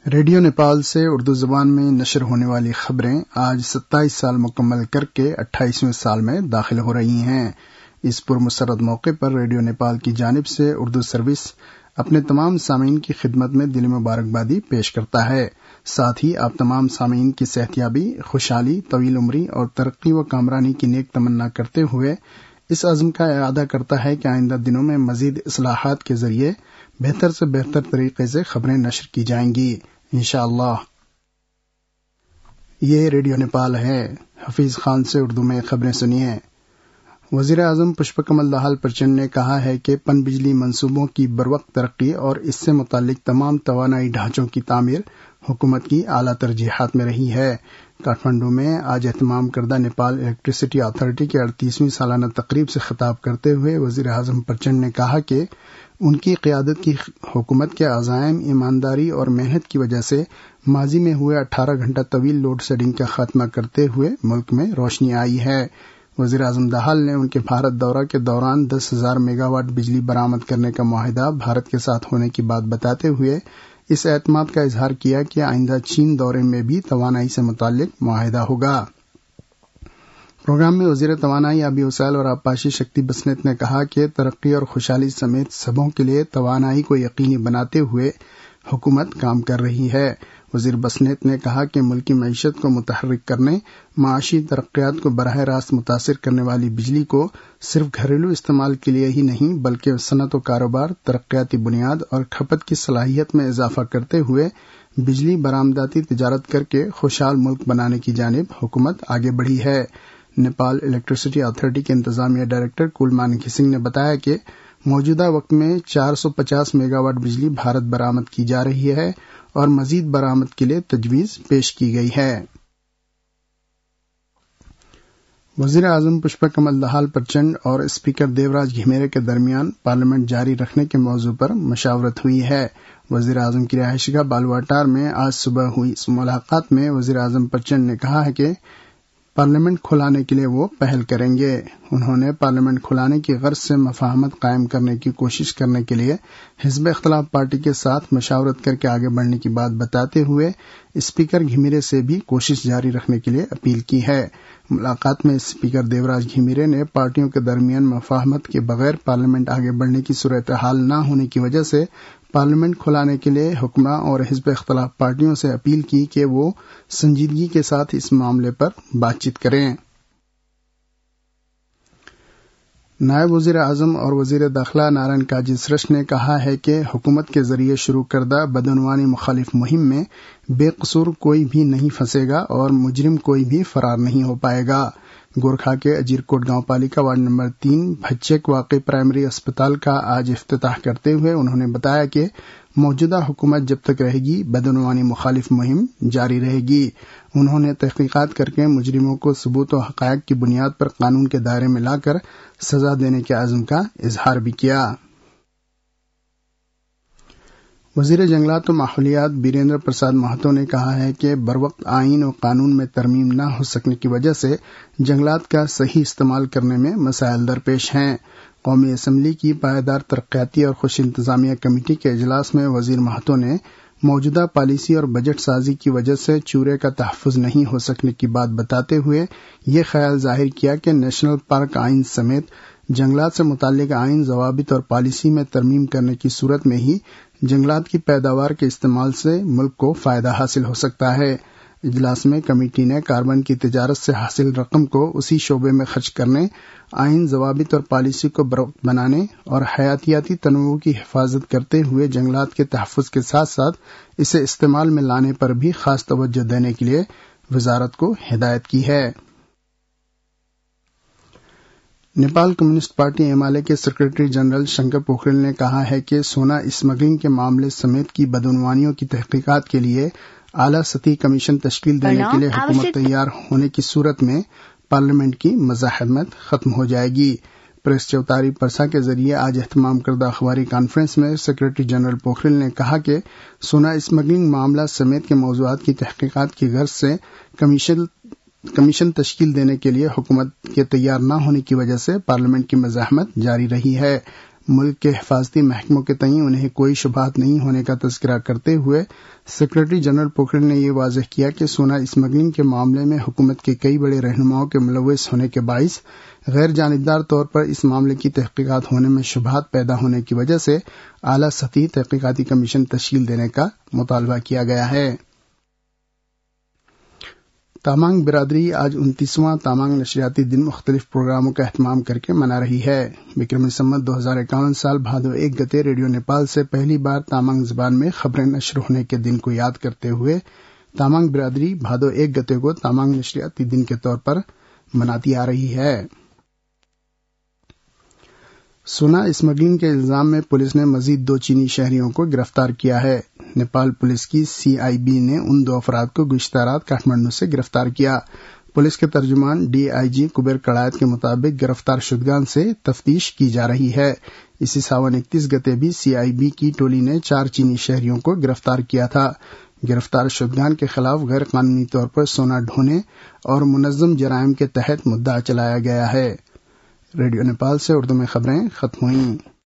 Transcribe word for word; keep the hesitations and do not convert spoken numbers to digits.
Radio Nepal سے اردو زبان میں نشر ہونے والی خبریں آج ستائیس سال مکمل کر کے اٹھائیسویں سال میں داخل ہو رہی ہیں۔ اس پرمسرت موقع پر ریڈیو نیپال کی جانب سے اردو سروس اپنے تمام سامعین کی خدمت میں دلی مبارکبادی پیش کرتا ہے۔ ساتھ ہی آپ تمام سامعین کی صحتیابی، خوشحالی، طویل عمری اور ترقی و کامرانی کی نیک تمنا کرتے ہوئے اس عزم کا اعادہ کرتا ہے کہ آئندہ دنوں میں مزید اصلاحات کے ذریعے بہتر سے بہتر طریقے سے خبریں نشر کی جائیں گی انشاءاللہ۔ یہ ریڈیو نیپال ہے۔ حفیظ خان سے اردو میں خبریں سنیے۔ وزیر اعظم پشپ کمل دہال پرچنڈ نے کہا ہے کہ پن بجلی منصوبوں کی بروقت ترقی اور اس سے متعلق تمام توانائی ڈھانچوں کی تعمیر حکومت کی اعلیٰ ترجیحات میں رہی ہے۔ کاٹھمنڈو میں آج اہتمام کردہ نیپال الیکٹریسٹی اتھارٹی کی اڑتیسویں سالانہ تقریب سے خطاب کرتے ہوئے وزیر اعظم پرچنڈ نے کہا کہ ان کی قیادت کی حکومت کے عزائم، ایمانداری اور محنت کی وجہ سے ماضی میں ہوئے اٹھارہ گھنٹہ طویل لوڈ شیڈنگ کا خاتمہ کرتے ہوئے ملک میں روشنی آئی ہے۔ وزیر اعظم دہال نے ان کے بھارت دورہ کے دوران دس ہزار میگا واٹ بجلی برآمد کرنے کا معاہدہ بھارت کے ساتھ ہونے کی بات بتاتے ہوئے اس اعتماد کا اظہار کیا کہ آئندہ چین دورے میں بھی توانائی سے متعلق معاہدہ ہوگا۔ پروگرام میں وزیر توانائی، آبی وسائل اور آبپاشی شکتی بسنیت نے کہا کہ ترقی اور خوشحالی سمیت سبوں کے لیے توانائی کو یقینی بناتے ہوئے حکومت کام کر رہی ہے۔ وزیر بسنیت نے کہا کہ ملکی معیشت کو متحرک کرنے، معاشی ترقیات کو براہ راست متاثر کرنے والی بجلی کو صرف گھریلو استعمال کے لیے ہی نہیں بلکہ صنعت و کاروبار، ترقیاتی بنیاد اور کھپت کی صلاحیت میں اضافہ کرتے ہوئے بجلی برآمداتی تجارت کر کے خوشحال ملک بنانے کی جانب حکومت آگے بڑھی ہے۔ نیپال الیکٹریسٹی اتھارٹی کے انتظامیہ ڈائریکٹر کول مانکی سنگھ نے بتایا کہ موجودہ وقت میں چار سو پچاس میگا واٹ بجلی بھارت برآمد کی جا رہی ہے اور مزید برآمد کے لیے تجویز پیش کی گئی ہے۔ وزیر اعظم پشپ کمل دہال پرچنڈ اور اسپیکر دیوراج گھمیرے کے درمیان پارلیمنٹ جاری رکھنے کے موضوع پر مشاورت ہوئی ہے۔ وزیر اعظم کی رہائش گاہ بالواٹار میں آج صبح ہوئی اس ملاقات میں وزیر اعظم پرچنڈ نے کہا ہے کہ پارلیمنٹ کھلانے کے لیے وہ پہل کریں گے۔ انہوں نے پارلیمنٹ کھلانے کی غرض سے مفاہمت قائم کرنے کی کوشش کرنے کے لیے حزب اختلاف پارٹی کے ساتھ مشاورت کر کے آگے بڑھنے کی بات بتاتے ہوئے اسپیکر گھمیرے سے بھی کوشش جاری رکھنے کے لیے اپیل کی ہے۔ ملاقات میں اسپیکر دیوراج گھمیرے نے پارٹیوں کے درمیان مفاہمت کے بغیر پارلیمنٹ آگے بڑھنے کی صورتحال نہ ہونے کی وجہ سے پارلیمنٹ کھلانے کے لیے حکمراں اور حزب اختلاف پارٹیوں سے اپیل کی کہ وہ سنجیدگی کے ساتھ اس معاملے پر بات چیت کریں۔ نائب وزیر اعظم اور وزیر داخلہ نارائن کاجل سرش نے کہا ہے کہ حکومت کے ذریعے شروع کردہ بدعنوانی مخالف مہم میں بے قصور کوئی بھی نہیں پھنسے گا اور مجرم کوئی بھی فرار نہیں ہو پائے گا۔ گورکھا کے اجیر کوٹ گاؤں پالیکا وارڈ نمبر تین بھچک واقع پرائمری اسپتال کا آج افتتاح کرتے ہوئے انہوں نے بتایا کہ موجودہ حکومت جب تک رہے گی بدعنوانی مخالف مہم جاری رہے گی۔ انہوں نے تحقیقات کر کے مجرموں کو ثبوت و حقائق کی بنیاد پر قانون کے دائرے میں لا کر سزا دینے کے عزم کا اظہار بھی کیا۔ وزیر جنگلات و ماحولیات بیریندر پرساد مہتو نے کہا ہے کہ بروقت آئین و قانون میں ترمیم نہ ہو سکنے کی وجہ سے جنگلات کا صحیح استعمال کرنے میں مسائل درپیش ہیں۔ قومی اسمبلی کی پائیدار ترقیاتی اور خوش انتظامیہ کمیٹی کے اجلاس میں وزیر مہتو نے موجودہ پالیسی اور بجٹ سازی کی وجہ سے چورے کا تحفظ نہیں ہو سکنے کی بات بتاتے ہوئے یہ خیال ظاہر کیا کہ نیشنل پارک آئین سمیت جنگلات سے متعلق آئین، ضوابط اور پالیسی میں ترمیم کرنے کی صورت میں ہی جنگلات کی پیداوار کے استعمال سے ملک کو فائدہ حاصل ہو سکتا ہے۔ اجلاس میں کمیٹی نے کاربن کی تجارت سے حاصل رقم کو اسی شعبے میں خرچ کرنے، آئین، ضوابط اور پالیسی کو بروقت بنانے اور حیاتیاتی تنوع کی حفاظت کرتے ہوئے جنگلات کے تحفظ کے ساتھ ساتھ اسے استعمال میں لانے پر بھی خاص توجہ دینے کے لیے وزارت کو ہدایت کی ہے۔ Nepal communist party M L A کے سیکرٹری جنرل شنکر پوکھریل نے کہا ہے کہ سونا اسمگلنگ کے معاملے سمیت کی بدعنوانیوں کی تحقیقات کے لیے اعلیٰ سطحی کمیشن تشکیل دینے کے لیے حکومت تیار ہونے کی صورت میں پارلیمنٹ کی مزاحمت ختم ہو جائے گی۔ پریس چوتاری پرسا کے ذریعے آج اہتمام کردہ اخباری کانفرنس میں سیکرٹری جنرل پوکھریل نے کہا کہ سونا اسمگلنگ معاملہ سمیت کے موضوعات کی تحقیقات کی غرض سے کمیشن کمیشن تشکیل دینے کے لیے حکومت کے تیار نہ ہونے کی وجہ سے پارلیمنٹ کی مزاحمت جاری رہی ہے۔ ملک کے حفاظتی محکموں کے تئیں انہیں کوئی شبہات نہیں ہونے کا تذکرہ کرتے ہوئے سیکرٹری جنرل پوکھریل نے یہ واضح کیا کہ سونا اسمگلنگ کے معاملے میں حکومت کے کئی بڑے رہنماؤں کے ملوث ہونے کے باعث غیر جانبدار طور پر اس معاملے کی تحقیقات ہونے میں شبہات پیدا ہونے کی وجہ سے اعلیٰ سطحی تحقیقاتی کمیشن تشکیل دینے کا مطالبہ کیا گیا ہے۔ تامانگ برادری آج انتیسواں تامانگ نشریاتی دن مختلف پروگراموں کا اہتمام کر کے منا رہی ہے۔ وکرم سمت دو ہزار اکاون سال بھادو ایک گتے ریڈیو نیپال سے پہلی بار تامانگ زبان میں خبریں نشر ہونے کے دن کو یاد کرتے ہوئے تامانگ برادری بھادو ایک گتے کو تامانگ نشریاتی دن کے طور پر مناتی آ رہی ہے۔ سونا اسمگلنگ کے الزام میں پولیس نے مزید دو چینی شہریوں کو گرفتار کیا ہے۔ نیپال پولیس کی سی آئی بی نے ان دو افراد کو گزشتہ رات کاٹھمنڈو سے گرفتار کیا۔ پولیس کے ترجمان ڈی آئی جی کبیر کڑائت کے مطابق گرفتار شدگان سے تفتیش کی جا رہی ہے۔ اسی ساون اکتیس گتے بھی سی آئی بی کی ٹولی نے چار چینی شہریوں کو گرفتار کیا تھا۔ گرفتار شدگان کے خلاف غیر قانونی طور پر سونا ڈھونے اور منظم جرائم کے تحت مدعا چلایا گیا ہے۔ ریڈیو نیپال سے اردو میں خبریں ختم ہوئیں۔